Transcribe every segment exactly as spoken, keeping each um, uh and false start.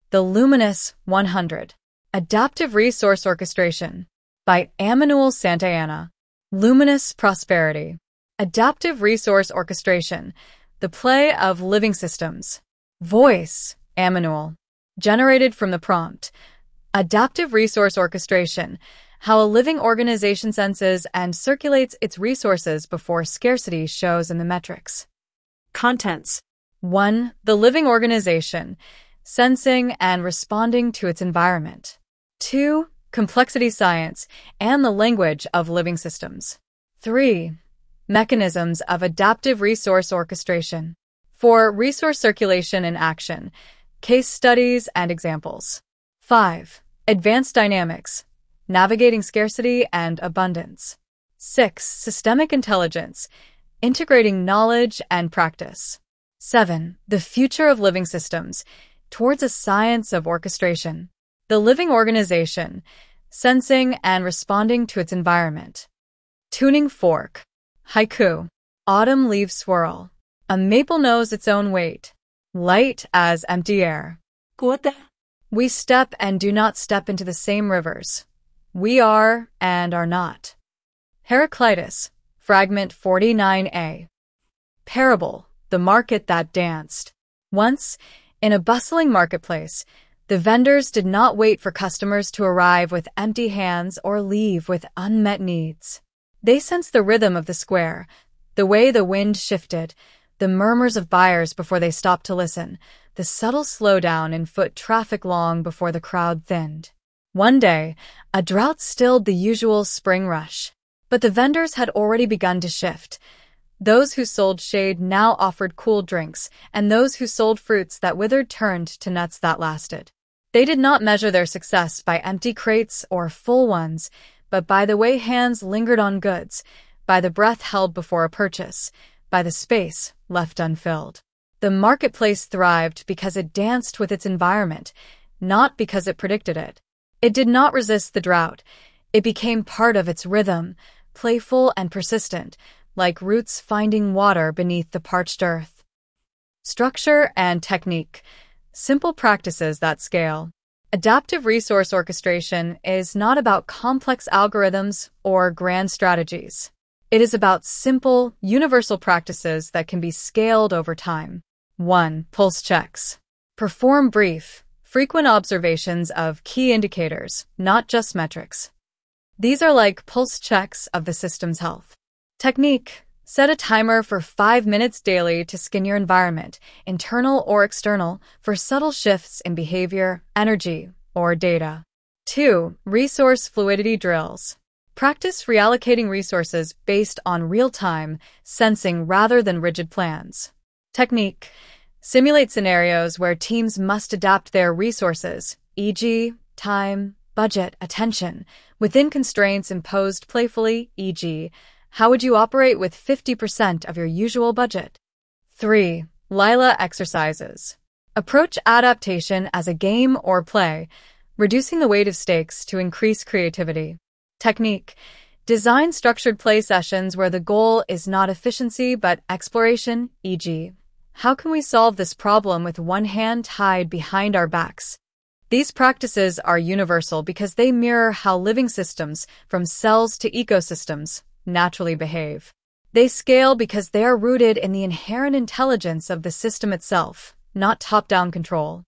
The Luminous one hundred. Adaptive Resource Orchestration by Emmanuel Santayana. Luminous Prosperity. Adaptive Resource Orchestration, the play of living systems. Voice, Emmanuel. Generated from the prompt. Adaptive Resource Orchestration, how a living organization senses and circulates its resources before scarcity shows in the metrics. Contents. one. The living organization, sensing and responding to its environment. two. Complexity science and the language of living systems. three. Mechanisms of adaptive resource orchestration. four. Resource circulation in action, case studies and examples. five. Advanced dynamics, navigating scarcity and abundance. six. Systemic intelligence, integrating knowledge and practice. seven. The future of living systems, towards a science of orchestration. The living organization, sensing and responding to its environment. Tuning fork. Haiku. Autumn leaves swirl. A maple knows its own weight. Light as empty air. Quota. We step and do not step into the same rivers. We are and are not. Heraclitus. Fragment forty-nine A. Parable. The market that danced. Once, in a bustling marketplace, the vendors did not wait for customers to arrive with empty hands or leave with unmet needs. They sensed the rhythm of the square, the way the wind shifted, the murmurs of buyers before they stopped to listen, the subtle slowdown in foot traffic long before the crowd thinned. One day, a drought stilled the usual spring rush, but the vendors had already begun to shift. Those who sold shade now offered cool drinks, and those who sold fruits that withered turned to nuts that lasted. They did not measure their success by empty crates or full ones, but by the way hands lingered on goods, by the breath held before a purchase, by the space left unfilled. The marketplace thrived because it danced with its environment, not because it predicted it. It did not resist the drought. It became part of its rhythm, playful and persistent, like roots finding water beneath the parched earth. Structure and technique. Simple practices that scale. Adaptive resource orchestration is not about complex algorithms or grand strategies. It is about simple, universal practices that can be scaled over time. one. Pulse checks. Perform brief, frequent observations of key indicators, not just metrics. These are like pulse checks of the system's health. Technique. Set a timer for five minutes daily to scan your environment, internal or external, for subtle shifts in behavior, energy, or data. two. Resource fluidity drills. Practice reallocating resources based on real-time sensing rather than rigid plans. Technique. Simulate scenarios where teams must adapt their resources, for example, time, budget, attention, within constraints imposed playfully, for example, how would you operate with fifty percent of your usual budget? three. Lila exercises. Approach adaptation as a game or play, reducing the weight of stakes to increase creativity. Technique. Design structured play sessions where the goal is not efficiency but exploration, for example, how can we solve this problem with one hand tied behind our backs? These practices are universal because they mirror how living systems, from cells to ecosystems, naturally behave. They scale because they are rooted in the inherent intelligence of the system itself, not top-down control.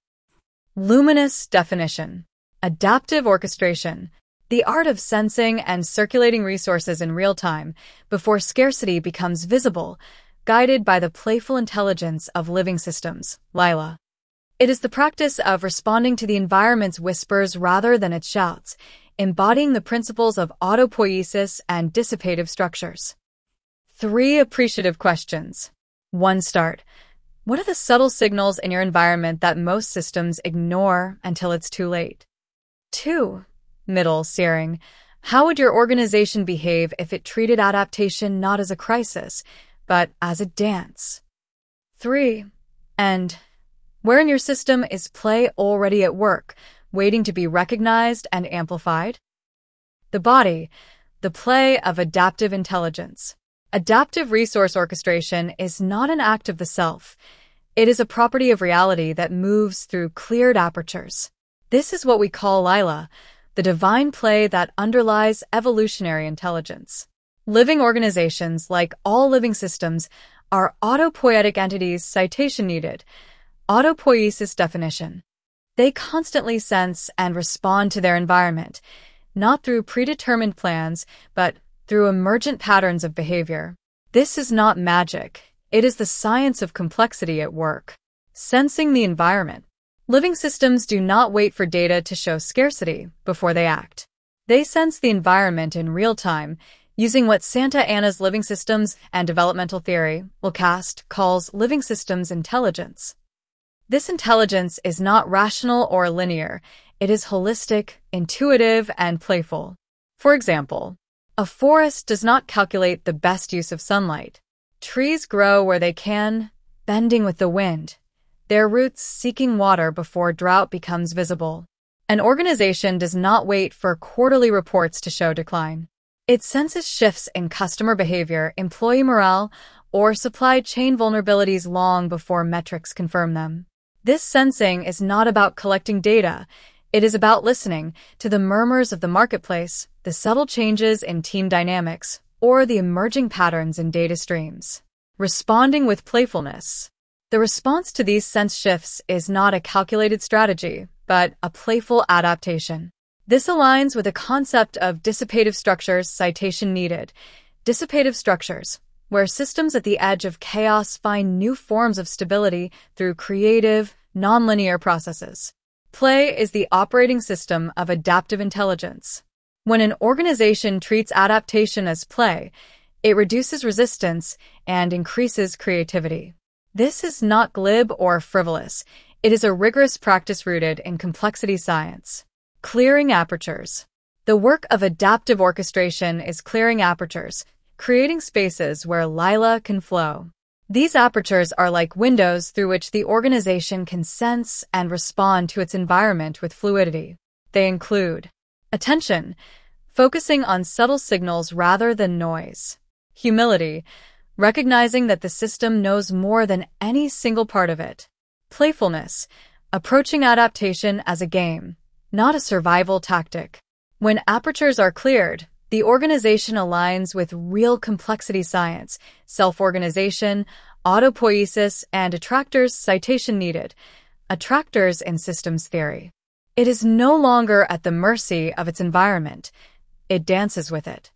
Luminous definition. Adaptive orchestration. The art of sensing and circulating resources in real time before scarcity becomes visible, guided by the playful intelligence of living systems, Lila. It is the practice of responding to the environment's whispers rather than its shouts, embodying the principles of autopoiesis and dissipative structures. Three appreciative questions. one. Start. What are the subtle signals in your environment that most systems ignore until it's too late? two. Middle searing. How would your organization behave if it treated adaptation not as a crisis, but as a dance? three. End. Where in your system is play already at work, waiting to be recognized and amplified? The body, the play of adaptive intelligence. Adaptive resource orchestration is not an act of the self. It is a property of reality that moves through cleared apertures. This is what we call Lila, the divine play that underlies evolutionary intelligence. Living organizations, like all living systems, are autopoietic entities. Citation needed. Autopoiesis definition. They constantly sense and respond to their environment, not through predetermined plans, but through emergent patterns of behavior. This is not magic. It is the science of complexity at work. Sensing the environment. Living systems do not wait for data to show scarcity before they act. They sense the environment in real time, using what Santa Anna's living systems and developmental theory, LCAST, calls living systems intelligence. This intelligence is not rational or linear. It is holistic, intuitive, and playful. For example, a forest does not calculate the best use of sunlight. Trees grow where they can, bending with the wind, their roots seeking water before drought becomes visible. An organization does not wait for quarterly reports to show decline. It senses shifts in customer behavior, employee morale, or supply chain vulnerabilities long before metrics confirm them. This sensing is not about collecting data. It is about listening to the murmurs of the marketplace, the subtle changes in team dynamics, or the emerging patterns in data streams. Responding with playfulness. The response to these sense shifts is not a calculated strategy, but a playful adaptation. This aligns with the concept of dissipative structures. Citation needed. Dissipative structures, where systems at the edge of chaos find new forms of stability through creative, nonlinear processes. Play is the operating system of adaptive intelligence. When an organization treats adaptation as play, it reduces resistance and increases creativity. This is not glib or frivolous. It is a rigorous practice rooted in complexity science. Clearing apertures. The work of adaptive orchestration is clearing apertures, creating spaces where Lila can flow. These apertures are like windows through which the organization can sense and respond to its environment with fluidity. They include attention, focusing on subtle signals rather than noise. Humility, recognizing that the system knows more than any single part of it. Playfulness, approaching adaptation as a game, not a survival tactic. When apertures are cleared, the organization aligns with real complexity science, self-organization, autopoiesis, and attractors. Citation needed. Attractors in systems theory. It is no longer at the mercy of its environment. It dances with it.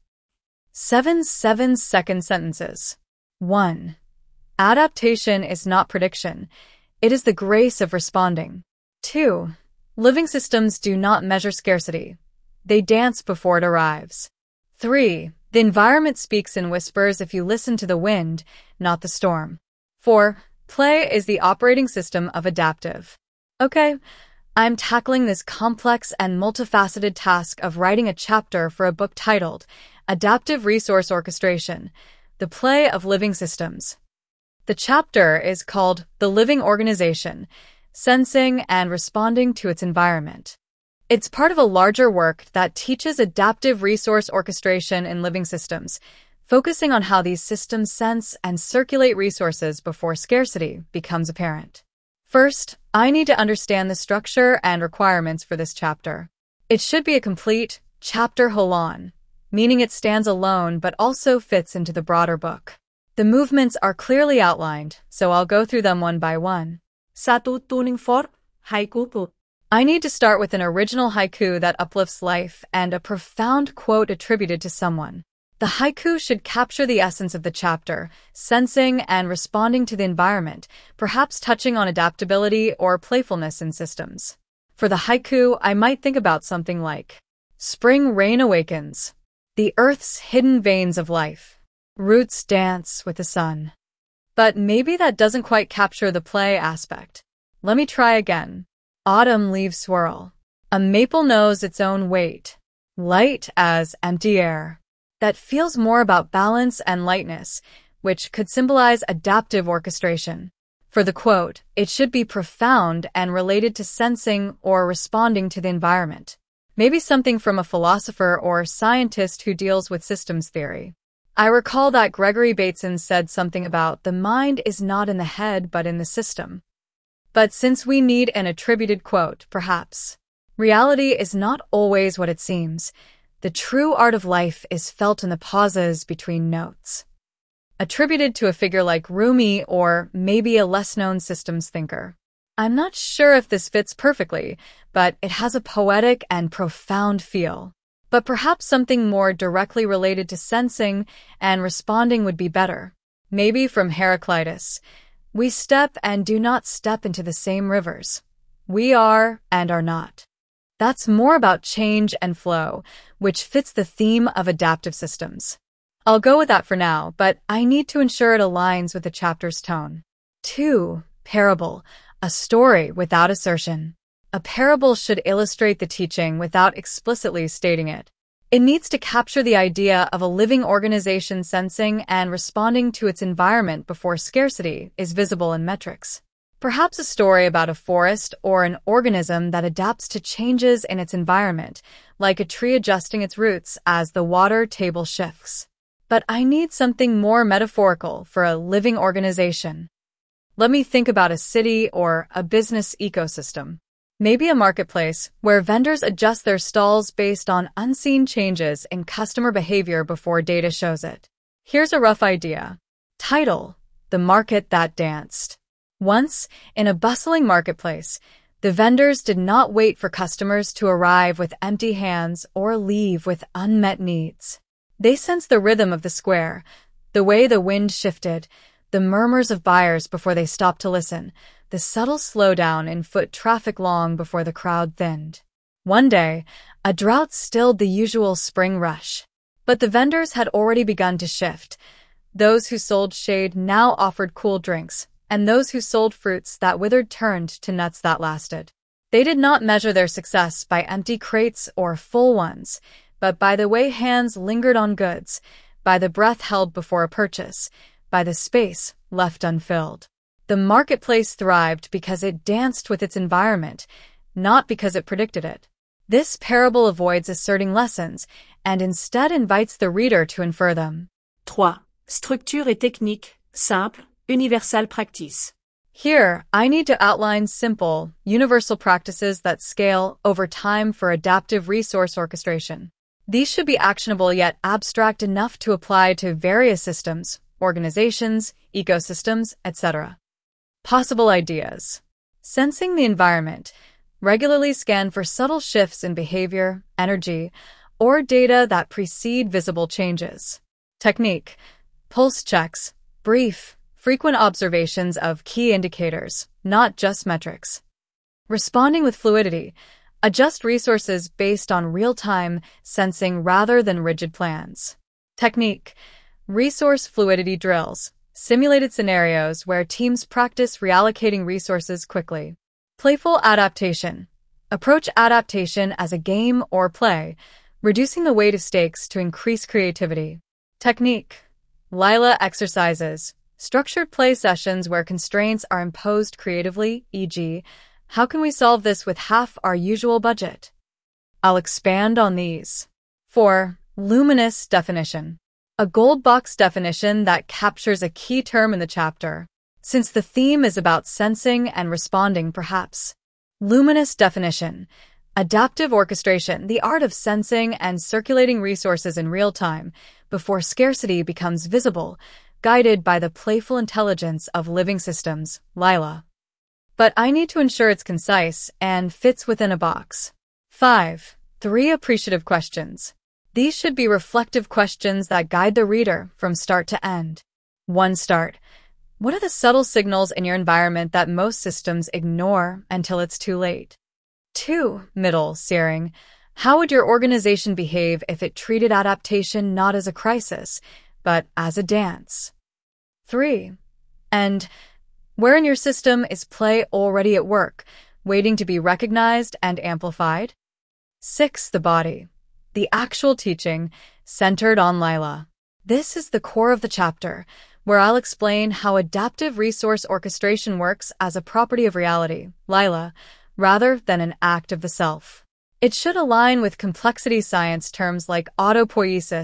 Seven seven-second sentences. one. Adaptation is not prediction. It is the grace of responding. two. Living systems do not measure scarcity. They dance before it arrives. three. The environment speaks in whispers if you listen to the wind, not the storm. four. Play is the operating system of adaptive. Okay, I'm tackling this complex and multifaceted task of writing a chapter for a book titled Adaptive Resource Orchestration, The Play of Living Systems. The chapter is called The Living Organization, Sensing and Responding to its Environment. It's part of a larger work that teaches adaptive resource orchestration in living systems, focusing on how these systems sense and circulate resources before scarcity becomes apparent. First, I need to understand the structure and requirements for this chapter. It should be a complete chapter holon, meaning it stands alone but also fits into the broader book. The movements are clearly outlined, so I'll go through them one by one. Satu tuning for haiku po. I need to start with an original haiku that uplifts life and a profound quote attributed to someone. The haiku should capture the essence of the chapter, sensing and responding to the environment, perhaps touching on adaptability or playfulness in systems. For the haiku, I might think about something like, Spring rain awakens, the earth's hidden veins of life. Roots dance with the sun. But maybe that doesn't quite capture the play aspect. Let me try again. Autumn leaves swirl. A maple knows its own weight. Light as empty air. That feels more about balance and lightness, which could symbolize adaptive orchestration. For the quote, it should be profound and related to sensing or responding to the environment. Maybe something from a philosopher or scientist who deals with systems theory. I recall that Gregory Bateson said something about the mind is not in the head but in the system. But since we need an attributed quote, perhaps, reality is not always what it seems. The true art of life is felt in the pauses between notes. Attributed to a figure like Rumi or maybe a less-known systems thinker. I'm not sure if this fits perfectly, but it has a poetic and profound feel. But perhaps something more directly related to sensing and responding would be better. Maybe from Heraclitus. We step and do not step into the same rivers. We are and are not. That's more about change and flow, which fits the theme of adaptive systems. I'll go with that for now, but I need to ensure it aligns with the chapter's tone. two. Parable, a story without assertion. A parable should illustrate the teaching without explicitly stating it. It needs to capture the idea of a living organization sensing and responding to its environment before scarcity is visible in metrics. Perhaps a story about a forest or an organism that adapts to changes in its environment, like a tree adjusting its roots as the water table shifts. But I need something more metaphorical for a living organization. Let me think about a city or a business ecosystem. Maybe a marketplace where vendors adjust their stalls based on unseen changes in customer behavior before data shows it. Here's a rough idea. Title: The Market That Danced. Once, in a bustling marketplace, the vendors did not wait for customers to arrive with empty hands or leave with unmet needs. They sensed the rhythm of the square, the way the wind shifted, the murmurs of buyers before they stopped to listen, the subtle slowdown in foot traffic long before the crowd thinned. One day, a drought stilled the usual spring rush. But the vendors had already begun to shift. Those who sold shade now offered cool drinks, and those who sold fruits that withered turned to nuts that lasted. They did not measure their success by empty crates or full ones, but by the way hands lingered on goods, by the breath held before a purchase, by the space left unfilled. The marketplace thrived because it danced with its environment, not because it predicted it. This parable avoids asserting lessons and instead invites the reader to infer them. three. Structure et technique, simple, universal practice. Here, I need to outline simple, universal practices that scale over time for adaptive resource orchestration. These should be actionable yet abstract enough to apply to various systems, organizations, ecosystems, et cetera. Possible ideas. Sensing the environment. Regularly scan for subtle shifts in behavior, energy, or data that precede visible changes. Technique. Pulse checks. Brief, frequent observations of key indicators, not just metrics. Responding with fluidity. Adjust resources based on real-time sensing rather than rigid plans. Technique. Resource fluidity drills. Simulated scenarios where teams practice reallocating resources quickly. Playful adaptation. Approach adaptation as a game or play, reducing the weight of stakes to increase creativity. Technique. Lila exercises. Structured play sessions where constraints are imposed creatively, for example, how can we solve this with half our usual budget? I'll expand on these. four. Luminous definition. A gold box definition that captures a key term in the chapter. Since the theme is about sensing and responding, perhaps. Luminous definition. Adaptive orchestration, the art of sensing and circulating resources in real time before scarcity becomes visible, guided by the playful intelligence of living systems, Lila. But I need to ensure it's concise and fits within a box. five. Three appreciative questions. These should be reflective questions that guide the reader from start to end. one. Start. What are the subtle signals in your environment that most systems ignore until it's too late? two. Middle. Searing. How would your organization behave if it treated adaptation not as a crisis, but as a dance? three. End. Where in your system is play already at work, waiting to be recognized and amplified? six. The body. The actual teaching, centered on Lila. This is the core of the chapter, where I'll explain how adaptive resource orchestration works as a property of reality, Lila, rather than an act of the self. It should align with complexity science terms like autopoiesis,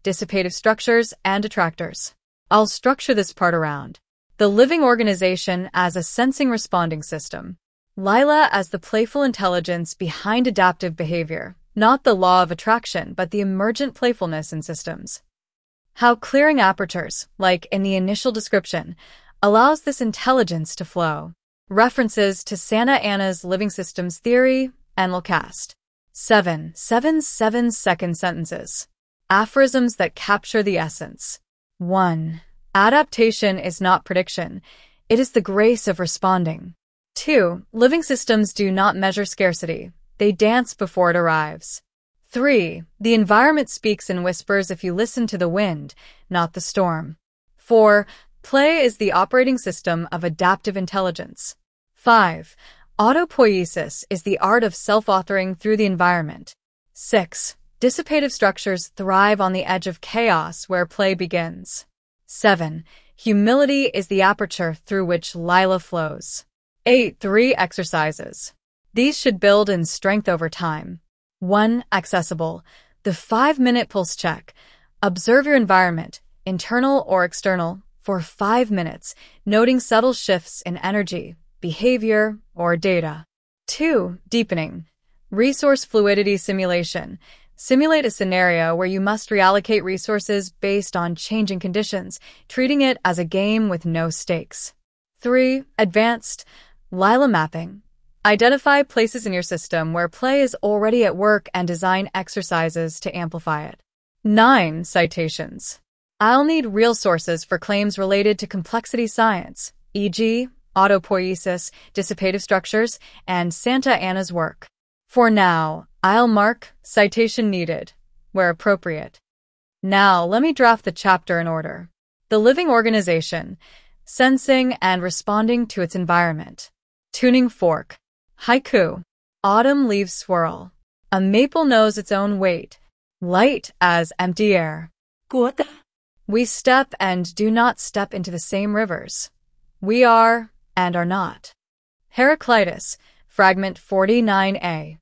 dissipative structures, and attractors. I'll structure this part around the living organization as a sensing responding system. Lila as the playful intelligence behind adaptive behavior, not the law of attraction, but the emergent playfulness in systems. How clearing apertures, like in the initial description, allows this intelligence to flow. References to Santa Ana's living systems theory and Lilcast. seven. seven seven second sentences. Aphorisms that capture the essence. one. Adaptation is not prediction. It is the grace of responding. two. Living systems do not measure scarcity. They dance before it arrives. three. The environment speaks in whispers if you listen to the wind, not the storm. four. Play is the operating system of adaptive intelligence. five. Autopoiesis is the art of self-authoring through the environment. six. Dissipative structures thrive on the edge of chaos where play begins. seven. Humility is the aperture through which Lila flows. eight. Three exercises. These should build in strength over time. one. Accessible. The five-minute pulse check. Observe your environment, internal or external, for five minutes, noting subtle shifts in energy, behavior, or data. two. Deepening. Resource fluidity simulation. Simulate a scenario where you must reallocate resources based on changing conditions, treating it as a game with no stakes. three. Advanced. Lila mapping. Identify places in your system where play is already at work and design exercises to amplify it. nine. Citations. I'll need real sources for claims related to complexity science, for example, autopoiesis, dissipative structures, and Santa Ana's work. For now, I'll mark citation needed, where appropriate. Now, let me draft the chapter in order. The living organization, sensing and responding to its environment. Tuning fork. Haiku. Autumn leaves swirl. A maple knows its own weight. Light as empty air. Quota. We step and do not step into the same rivers. We are and are not. Heraclitus, Fragment forty-nine A.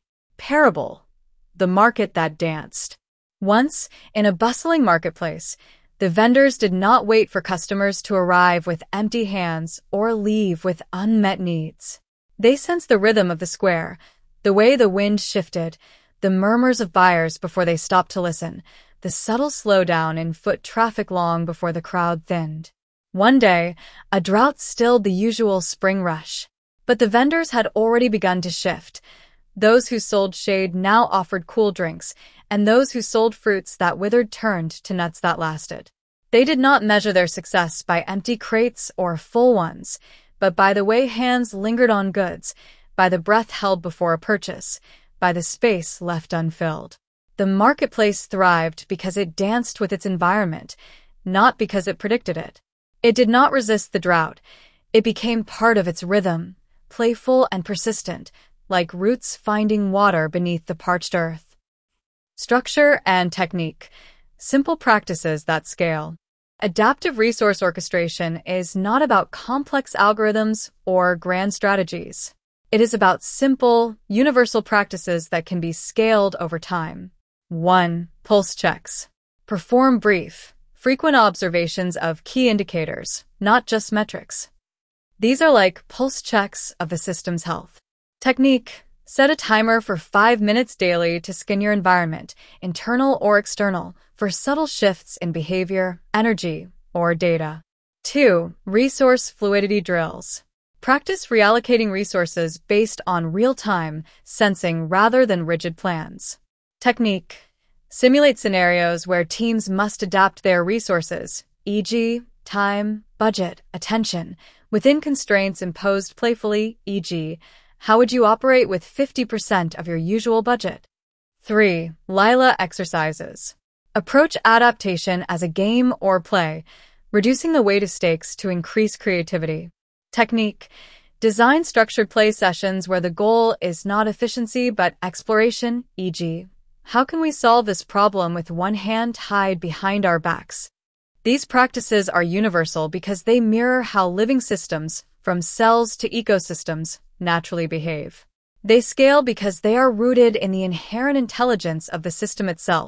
Parable. The market that danced. Once, in a bustling marketplace, the vendors did not wait for customers to arrive with empty hands or leave with unmet needs. They sensed the rhythm of the square, the way the wind shifted, the murmurs of buyers before they stopped to listen, the subtle slowdown in foot traffic long before the crowd thinned. One day, a drought stilled the usual spring rush. But the vendors had already begun to shift. Those who sold shade now offered cool drinks, and those who sold fruits that withered turned to nuts that lasted. They did not measure their success by empty crates or full ones, but by the way hands lingered on goods, by the breath held before a purchase, by the space left unfilled. The marketplace thrived because it danced with its environment, not because it predicted it. It did not resist the drought. It became part of its rhythm, playful and persistent, like roots finding water beneath the parched earth. Structure and technique. Simple practices that scale. Adaptive resource orchestration is not about complex algorithms or grand strategies. It is about simple, universal practices that can be scaled over time. one. Pulse checks. Perform brief, frequent observations of key indicators, not just metrics. These are like pulse checks of the system's health. Technique. Set a timer for five minutes daily to scan your environment, internal or external, for subtle shifts in behavior, energy, or data. two. Resource fluidity drills. Practice reallocating resources based on real-time sensing rather than rigid plans. Technique. Simulate scenarios where teams must adapt their resources, for example, time, budget, attention, within constraints imposed playfully, for example, how would you operate with fifty percent of your usual budget? three. Lila exercises. Approach adaptation as a game or play, reducing the weight of stakes to increase creativity. Technique. Design structured play sessions where the goal is not efficiency but exploration, for example, how can we solve this problem with one hand tied behind our backs? These practices are universal because they mirror how living systems, from cells to ecosystems, naturally behave. They scale because they are rooted in the inherent intelligence of the system itself,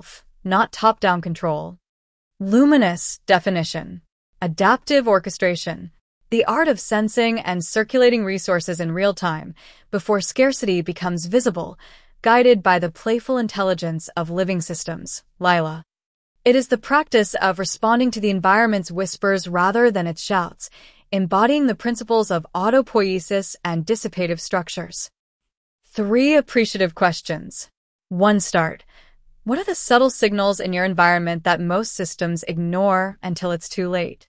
not top-down control. Luminous definition. Adaptive orchestration. The art of sensing and circulating resources in real time before scarcity becomes visible, guided by the playful intelligence of living systems, Lila. It is the practice of responding to the environment's whispers rather than its shouts, embodying the principles of autopoiesis and dissipative structures. Three appreciative questions. One start. What are the subtle signals in your environment that most systems ignore until it's too late?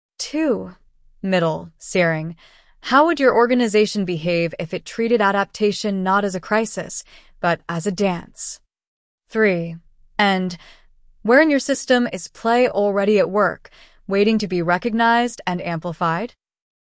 Two. Middle, searing. How would your organization behave if it treated adaptation not as a crisis, but as a dance? Three. End. Where in your system is play already at work, waiting to be recognized and amplified?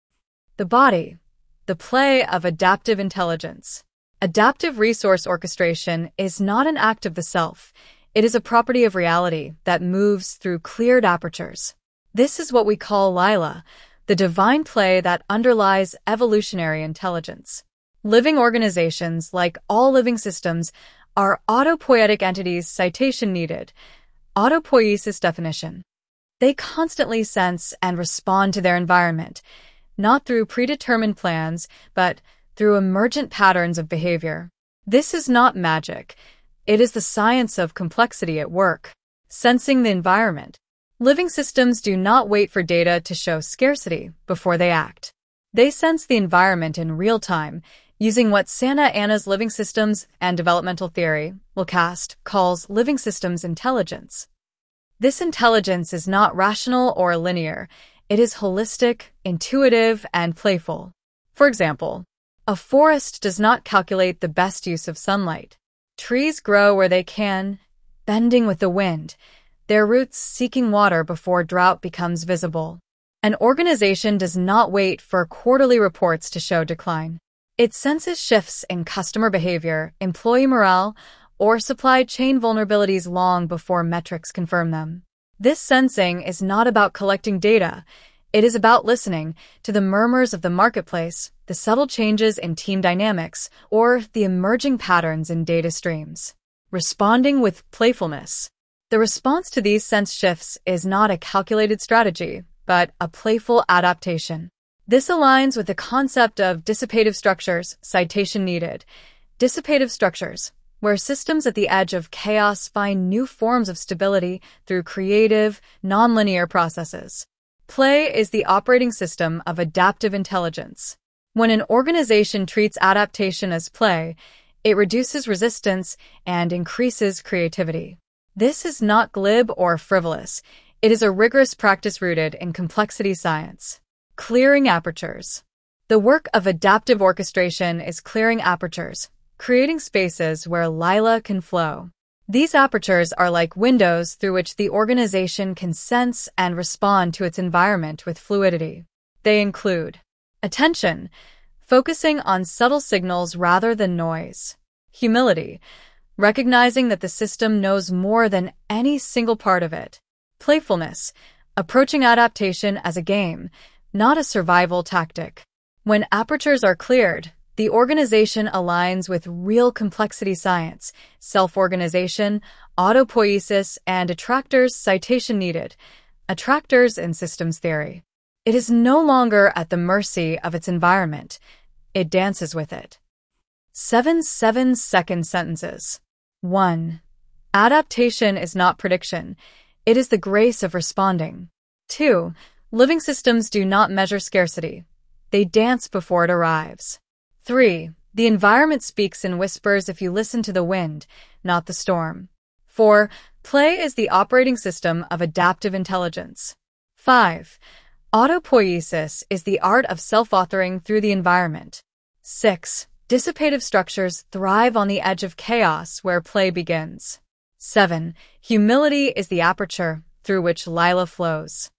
The body. The play of adaptive intelligence. Adaptive resource orchestration is not an act of the self. It is a property of reality that moves through cleared apertures. This is what we call Lila, the divine play that underlies evolutionary intelligence. Living organizations, like all living systems, are autopoietic entities. Citation needed. Autopoiesis definition. They constantly sense and respond to their environment, not through predetermined plans, but through emergent patterns of behavior. This is not magic. It is the science of complexity at work. Sensing the environment. Living systems do not wait for data to show scarcity before they act. They sense the environment in real time, using what Santa Anna's Living Systems and Developmental Theory, L C A S T, calls living systems intelligence. This intelligence is not rational or linear. It is holistic, intuitive, and playful. For example, a forest does not calculate the best use of sunlight. Trees grow where they can, bending with the wind, their roots seeking water before drought becomes visible. An organization does not wait for quarterly reports to show decline. It senses shifts in customer behavior, employee morale, or supply chain vulnerabilities long before metrics confirm them. This sensing is not about collecting data. It is about listening to the murmurs of the marketplace, the subtle changes in team dynamics, or the emerging patterns in data streams. Responding with playfulness. The response to these sense shifts is not a calculated strategy, but a playful adaptation. This aligns with the concept of dissipative structures. Citation needed. Dissipative structures, where systems at the edge of chaos find new forms of stability through creative, nonlinear processes. Play is the operating system of adaptive intelligence. When an organization treats adaptation as play, it reduces resistance and increases creativity. This is not glib or frivolous. It is a rigorous practice rooted in complexity science. Clearing apertures. The work of adaptive orchestration is clearing apertures, creating spaces where Lila can flow. These apertures are like windows through which the organization can sense and respond to its environment with fluidity. They include attention, focusing on subtle signals rather than noise. Humility, recognizing that the system knows more than any single part of it. Playfulness, approaching adaptation as a game, not a survival tactic. When apertures are cleared, the organization aligns with real complexity science, self-organization, autopoiesis, and attractors. Citation needed. Attractors in systems theory. It is no longer at the mercy of its environment. It dances with it. Seven seven-second sentences. One. Adaptation is not prediction. It is the grace of responding. Two. Living systems do not measure scarcity. They dance before it arrives. Three. The environment speaks in whispers if you listen to the wind, not the storm. Four. Play is the operating system of adaptive intelligence. Five. Autopoiesis is the art of self-authoring through the environment. Six. Dissipative structures thrive on the edge of chaos where play begins. Seven. Humility is the aperture through which Lila flows.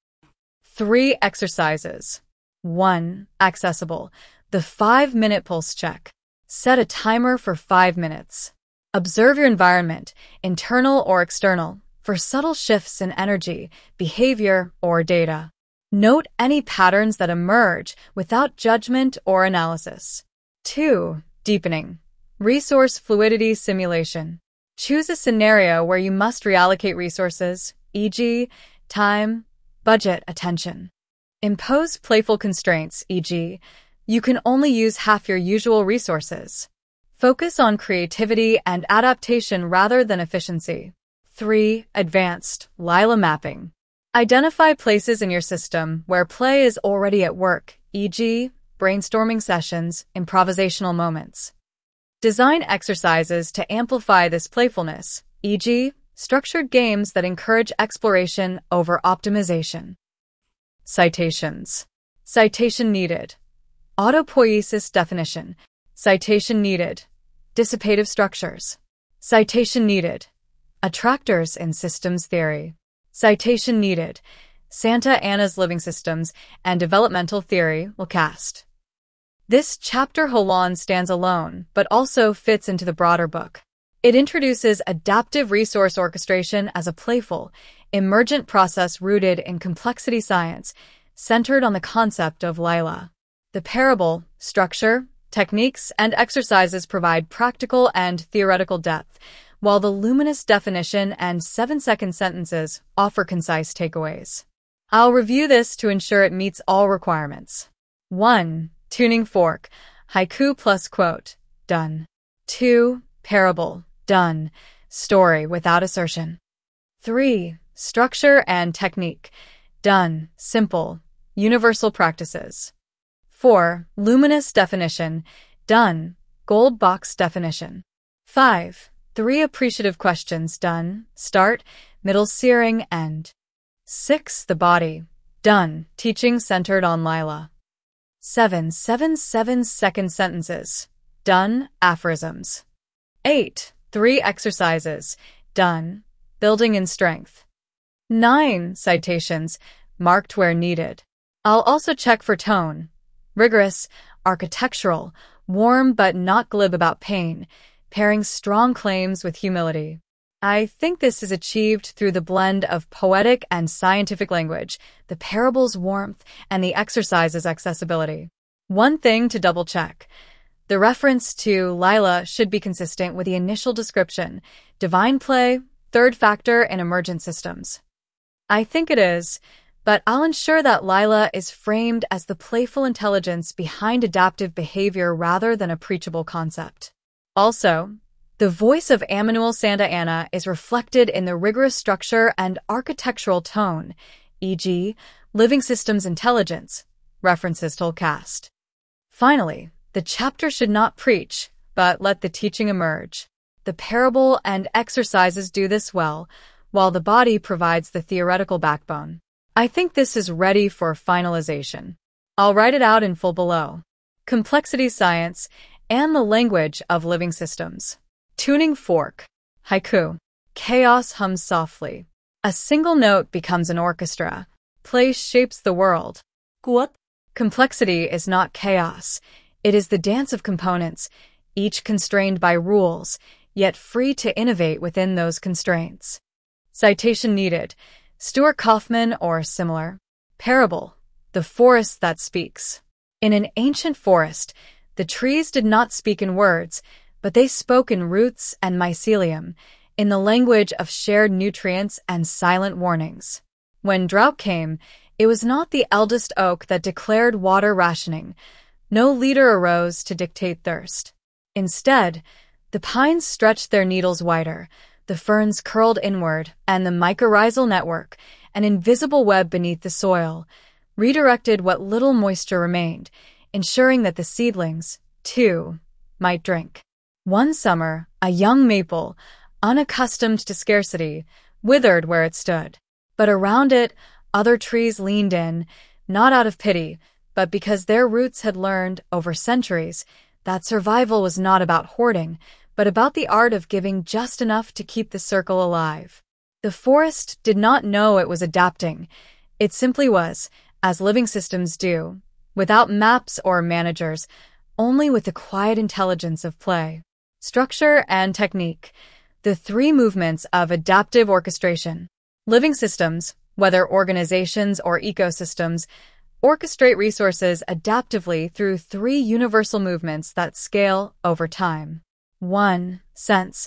Three exercises. One. Accessible. The five-minute pulse check. Set a timer for five minutes. Observe your environment, internal or external, for subtle shifts in energy, behavior, or data. Note any patterns that emerge without judgment or analysis. Two. Deepening. Resource fluidity simulation. Choose a scenario where you must reallocate resources, for example, time, budget, attention. Impose playful constraints, for example, you can only use half your usual resources. Focus on creativity and adaptation rather than efficiency. three. Advanced Lila mapping. Identify places in your system where play is already at work, for example, brainstorming sessions, improvisational moments. Design exercises to amplify this playfulness, for example, structured games that encourage exploration over optimization. Citations. Citation needed. Autopoiesis definition. Citation needed. Dissipative structures. Citation needed. Attractors in systems theory. Citation needed. Santa Ana's living systems and developmental theory, Lacaste. This chapter Holon stands alone, but also fits into the broader book. It introduces adaptive resource orchestration as a playful, emergent process rooted in complexity science, centered on the concept of Lila. The parable, structure, techniques, and exercises provide practical and theoretical depth, while the luminous definition and seven-second sentences offer concise takeaways. I'll review this to ensure it meets all requirements. one. Tuning fork, haiku plus quote, done. two. Parable, done. Story without assertion. three. Structure and technique, done. Simple, universal practices. four. Luminous definition, done. Gold box definition. five. Three appreciative questions, done. Start, middle, searing, end. six. The body, done. Teaching centered on Lila. seven. Seven seven-second sentences, done. Aphorisms. eight. Three exercises, done. Building in strength. nine. Citations, marked where needed. I'll also check for tone. Rigorous, architectural, warm but not glib about pain, pairing strong claims with humility. I think this is achieved through the blend of poetic and scientific language, the parable's warmth, and the exercise's accessibility. One thing to double-check. The reference to Lila should be consistent with the initial description, divine play, third factor in emergent systems. I think it is, but I'll ensure that Lila is framed as the playful intelligence behind adaptive behavior rather than a preachable concept. Also, the voice of Emmanuel Santa Ana is reflected in the rigorous structure and architectural tone, for example, living systems intelligence, references to Lacaste. Finally, the chapter should not preach, but let the teaching emerge. The parable and exercises do this well, while the body provides the theoretical backbone. I think this is ready for finalization. I'll write it out in full below. Complexity science and the language of living systems. Tuning fork. Haiku. Chaos hums softly. A single note becomes an orchestra. Play shapes the world. Quote. Complexity is not chaos. It is the dance of components, each constrained by rules, yet free to innovate within those constraints. Citation needed. Stuart Kaufman or similar. Parable. The forest that speaks. In an ancient forest, the trees did not speak in words, but they spoke in roots and mycelium, in the language of shared nutrients and silent warnings. When drought came, it was not the eldest oak that declared water rationing. No leader arose to dictate thirst. Instead, the pines stretched their needles wider, the ferns curled inward, and the mycorrhizal network, an invisible web beneath the soil, redirected what little moisture remained, ensuring that the seedlings, too, might drink. One summer, a young maple, unaccustomed to scarcity, withered where it stood. But around it, other trees leaned in, not out of pity, but because their roots had learned, over centuries, that survival was not about hoarding, but about the art of giving just enough to keep the circle alive. The forest did not know it was adapting. It simply was, as living systems do, without maps or managers, only with the quiet intelligence of play. Structure and technique, the three movements of adaptive orchestration. Living systems, whether organizations or ecosystems, orchestrate resources adaptively through three universal movements that scale over time. one. Sense.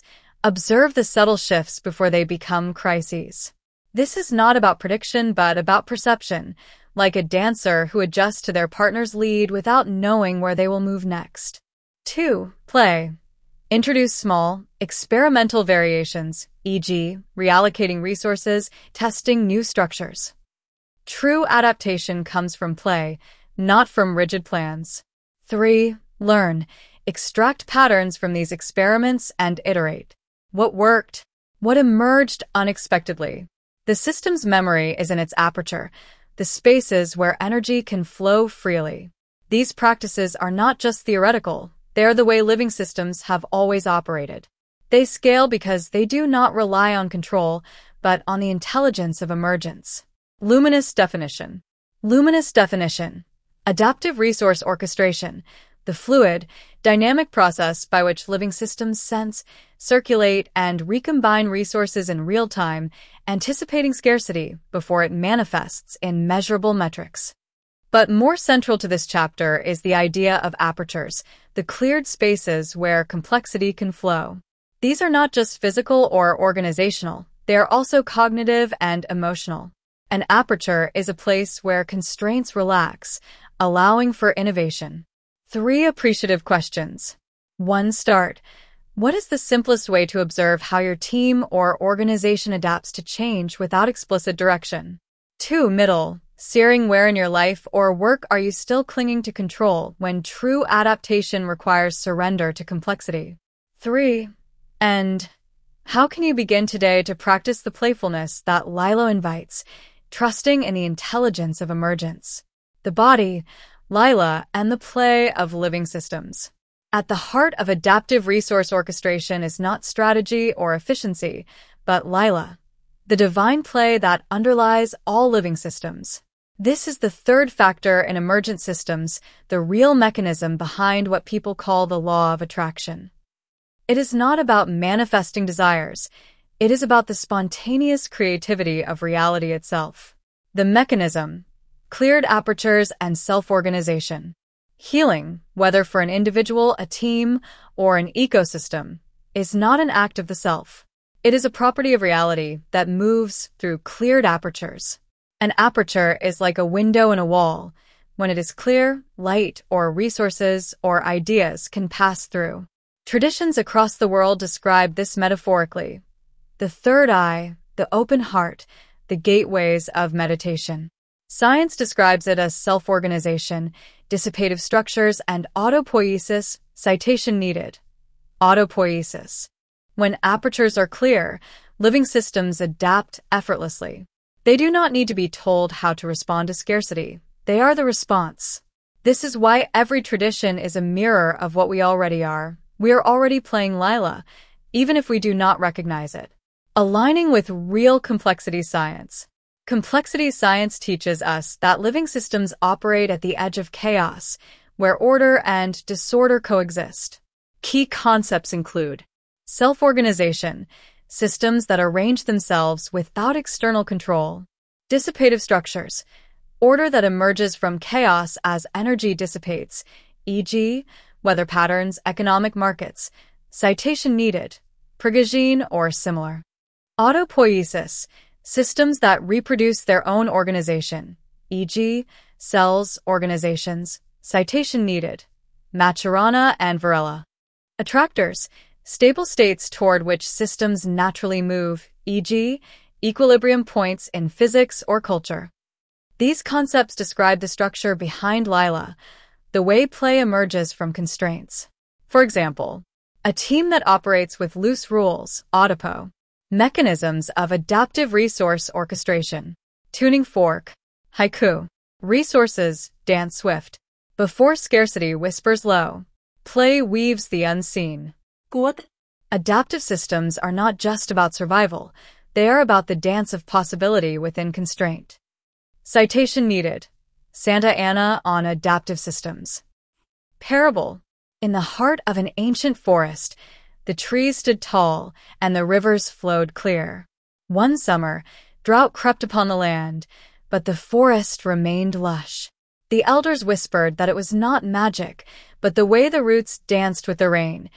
Observe the subtle shifts before they become crises. This is not about prediction, but about perception, like a dancer who adjusts to their partner's lead without knowing where they will move next. two. Play. Introduce small, experimental variations, for example, reallocating resources, testing new structures. True adaptation comes from play, not from rigid plans. three. Learn. Extract patterns from these experiments and iterate. What worked? What emerged unexpectedly? The system's memory is in its aperture, the spaces where energy can flow freely. These practices are not just theoretical, they are the way living systems have always operated. They scale because they do not rely on control, but on the intelligence of emergence. Luminous definition. Luminous definition. Adaptive resource orchestration. The fluid, dynamic process by which living systems sense, circulate, and recombine resources in real time, anticipating scarcity before it manifests in measurable metrics. But more central to this chapter is the idea of apertures, the cleared spaces where complexity can flow. These are not just physical or organizational, they are also cognitive and emotional. An aperture is a place where constraints relax, allowing for innovation. Three appreciative questions. one. Start. What is the simplest way to observe how your team or organization adapts to change without explicit direction? two. Middle. Searing where in your life or work are you still clinging to control when true adaptation requires surrender to complexity? three. End. How can you begin today to practice the playfulness that Lilo invites, trusting in the intelligence of emergence? The body, Lila, and the play of living systems. At the heart of adaptive resource orchestration is not strategy or efficiency, but Lila, the divine play that underlies all living systems. This is the third factor in emergent systems, the real mechanism behind what people call the law of attraction. It is not about manifesting desires. It is about the spontaneous creativity of reality itself. The mechanism, cleared apertures and self-organization. Healing, whether for an individual, a team, or an ecosystem, is not an act of the self. It is a property of reality that moves through cleared apertures. An aperture is like a window in a wall. When it is clear, light or resources or ideas can pass through. Traditions across the world describe this metaphorically. The third eye, the open heart, the gateways of meditation. Science describes it as self-organization, dissipative structures, and autopoiesis, citation needed. Autopoiesis. When apertures are clear, living systems adapt effortlessly. They do not need to be told how to respond to scarcity. They are the response. This is why every tradition is a mirror of what we already are. We are already playing Lila, even if we do not recognize it. Aligning with real complexity science. Complexity science teaches us that living systems operate at the edge of chaos, where order and disorder coexist. Key concepts include self-organization, systems that arrange themselves without external control. Dissipative structures, order that emerges from chaos as energy dissipates, for example, weather patterns, economic markets, citation needed, Prigogine or similar. Autopoiesis, systems that reproduce their own organization, for example, cells, organizations, citation needed, Maturana and Varela. Attractors, stable states toward which systems naturally move, for example, equilibrium points in physics or culture. These concepts describe the structure behind Lila, the way play emerges from constraints. For example, a team that operates with loose rules, Autopo. Mechanisms of adaptive resource orchestration. Tuning fork. Haiku. Resources, dance swift. Before scarcity whispers low. Play weaves the unseen. Good. Adaptive systems are not just about survival, they are about the dance of possibility within constraint. Citation needed. Santa Ana on adaptive systems. Parable. In the heart of an ancient forest, the trees stood tall and the rivers flowed clear. One summer, drought crept upon the land, but the forest remained lush. The elders whispered that it was not magic, but the way the roots danced with the rain.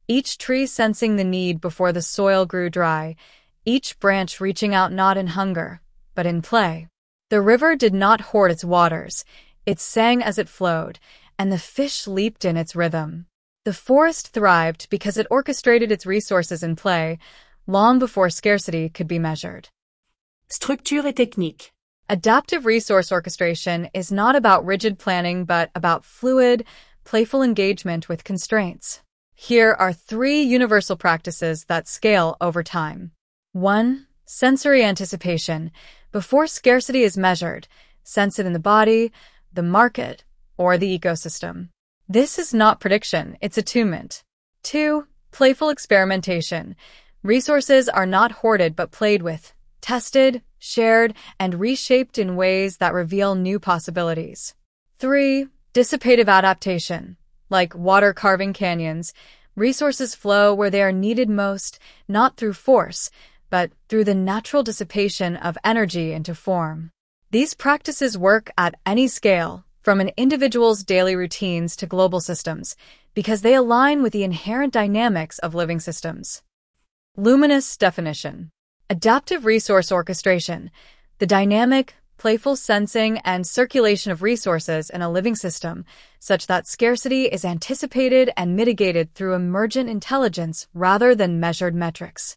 each tree sensing the need before the soil grew dry, each branch reaching out not in hunger, but in play. The river did not hoard its waters, it sang as it flowed, and the fish leaped in its rhythm. The forest thrived because it orchestrated its resources in play, long before scarcity could be measured. Structure et technique. Adaptive resource orchestration is not about rigid planning but about fluid, playful engagement with constraints. Here are three universal practices that scale over time. one. Sensory anticipation. Before scarcity is measured, sense it in the body, the market, or the ecosystem. This is not prediction, it's attunement. two. Playful experimentation. Resources are not hoarded but played with, tested, shared, and reshaped in ways that reveal new possibilities. three. Dissipative adaptation. Like water carving canyons, resources flow where they are needed most, not through force, but through the natural dissipation of energy into form. These practices work at any scale, from an individual's daily routines to global systems, because they align with the inherent dynamics of living systems. Luminous definition. Adaptive resource orchestration, the dynamic, playful sensing and circulation of resources in a living system, such that scarcity is anticipated and mitigated through emergent intelligence rather than measured metrics.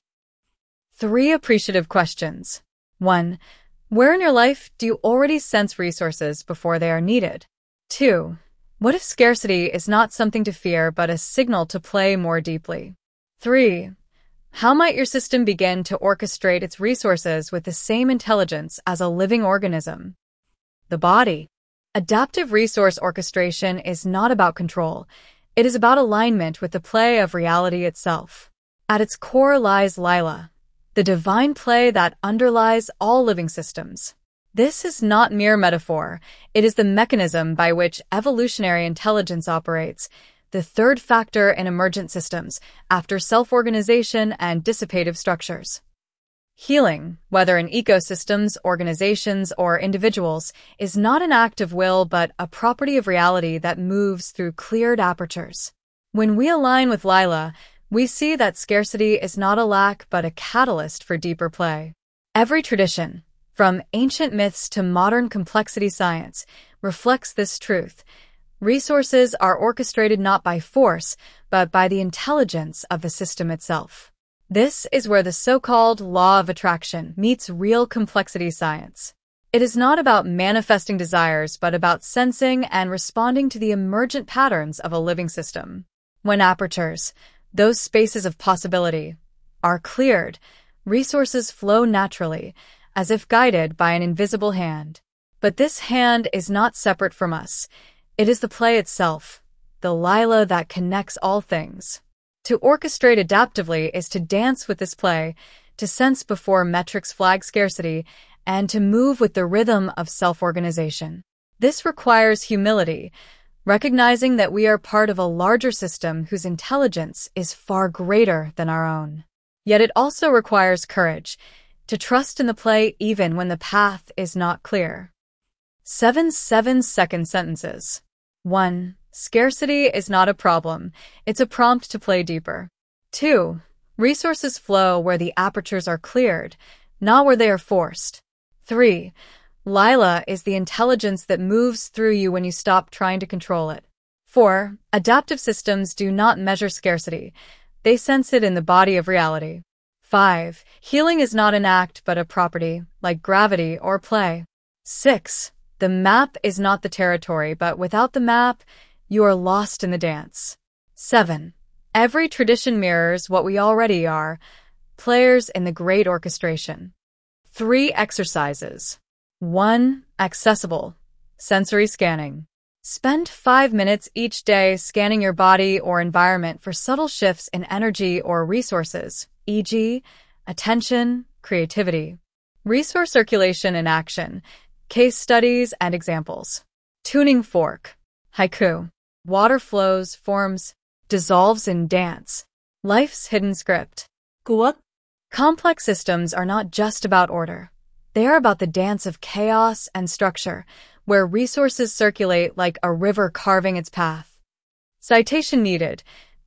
Three appreciative questions. one. Where in your life do you already sense resources before they are needed? two. What if scarcity is not something to fear but a signal to play more deeply? three. How might your system begin to orchestrate its resources with the same intelligence as a living organism? The body. Adaptive resource orchestration is not about control. It is about alignment with the play of reality itself. At its core lies Lila, the divine play that underlies all living systems. This is not mere metaphor. It is the mechanism by which evolutionary intelligence operates, the third factor in emergent systems, after self-organization and dissipative structures. Healing, whether in ecosystems, organizations, or individuals, is not an act of will but a property of reality that moves through cleared apertures. When we align with Lila, we see that scarcity is not a lack but a catalyst for deeper play. Every tradition, from ancient myths to modern complexity science, reflects this truth. Resources are orchestrated not by force, but by the intelligence of the system itself. This is where the so-called law of attraction meets real complexity science. It is not about manifesting desires, but about sensing and responding to the emergent patterns of a living system. When apertures, those spaces of possibility, are cleared, resources flow naturally, as if guided by an invisible hand. But this hand is not separate from us. It is the play itself, the Lila that connects all things. To orchestrate adaptively is to dance with this play, to sense before metrics flag scarcity, and to move with the rhythm of self-organization. This requires humility, recognizing that we are part of a larger system whose intelligence is far greater than our own. Yet it also requires courage, to trust in the play even when the path is not clear. Seven seven-second sentences. one. Scarcity is not a problem. It's a prompt to play deeper. two. Resources flow where the apertures are cleared, not where they are forced. three. Lila is the intelligence that moves through you when you stop trying to control it. four. Adaptive systems do not measure scarcity. They sense it in the body of reality. five. Healing is not an act but a property, like gravity or play. six. The map is not the territory, but without the map, you are lost in the dance. seven. Every tradition mirrors what we already are, players in the great orchestration. Three exercises. one. Accessible. Sensory scanning. Spend five minutes each day scanning your body or environment for subtle shifts in energy or resources, for example, attention, creativity. Resource circulation in action. Case studies and examples. Tuning fork. Haiku. Water flows, forms, dissolves in dance. Life's hidden script. Quoi? Complex systems are not just about order. They are about the dance of chaos and structure, where resources circulate like a river carving its path. Citation needed.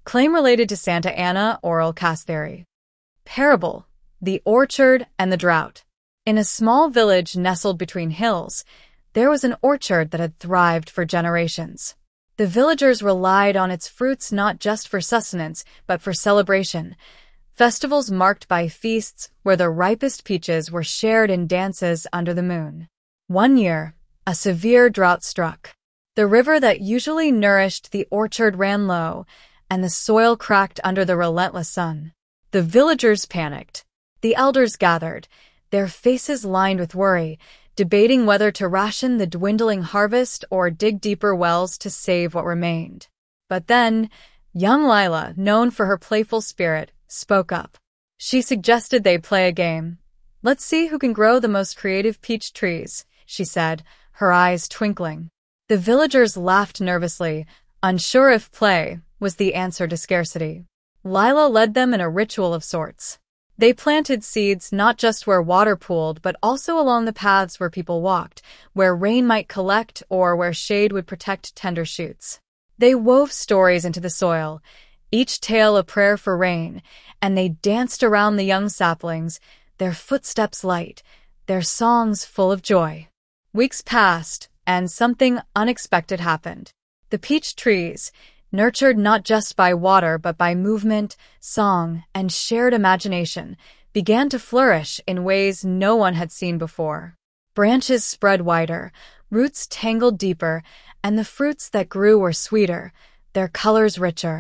Claim related to Santa Ana oral cast theory. Parable, the orchard and the drought. In a small village nestled between hills, there was an orchard that had thrived for generations. The villagers relied on its fruits not just for sustenance, but for celebration. Festivals marked by feasts where the ripest peaches were shared in dances under the moon. One year, a severe drought struck. The river that usually nourished the orchard ran low, and the soil cracked under the relentless sun. The villagers panicked. The elders gathered, their faces lined with worry, debating whether to ration the dwindling harvest or dig deeper wells to save what remained. But then, young Lila, known for her playful spirit, spoke up. She suggested they play a game. "Let's see who can grow the most creative peach trees," she said, her eyes twinkling. The villagers laughed nervously, unsure if play was the answer to scarcity. Lila led them in a ritual of sorts. They planted seeds not just where water pooled, but also along the paths where people walked, where rain might collect or where shade would protect tender shoots. They wove stories into the soil, each tale a prayer for rain, and they danced around the young saplings, their footsteps light, their songs full of joy. Weeks passed, and something unexpected happened. The peach trees, nurtured not just by water but by movement, song, and shared imagination, began to flourish in ways no one had seen before. Branches spread wider, roots tangled deeper, and the fruits that grew were sweeter, their colors richer.